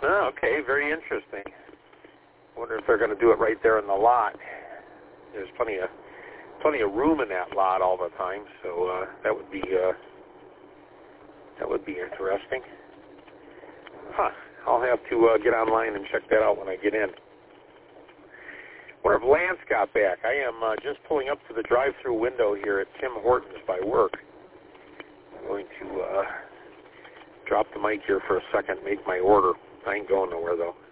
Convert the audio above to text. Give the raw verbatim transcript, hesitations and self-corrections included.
Oh, okay, very interesting. Wonder if they're going to do it right there in the lot. There's plenty of plenty of room in that lot all the time, so uh, that would be uh, that would be interesting. Huh? I'll have to uh, get online and check that out when I get in. Wonder if Lance got back. I am uh, just pulling up to the drive-through window here at Tim Hortons by work. I'm going to uh, drop the mic here for a second, make my order. I ain't going nowhere though.